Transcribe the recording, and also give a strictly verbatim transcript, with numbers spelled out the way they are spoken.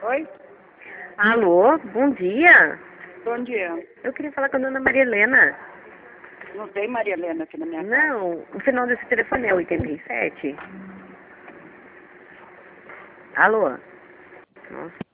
Oi? Alô, bom dia. Bom dia. Eu queria falar com a dona Maria Helena. Não tem Maria Helena aqui na minha casa. Não, o final desse telefone é oitenta e sete. Alô? Nossa.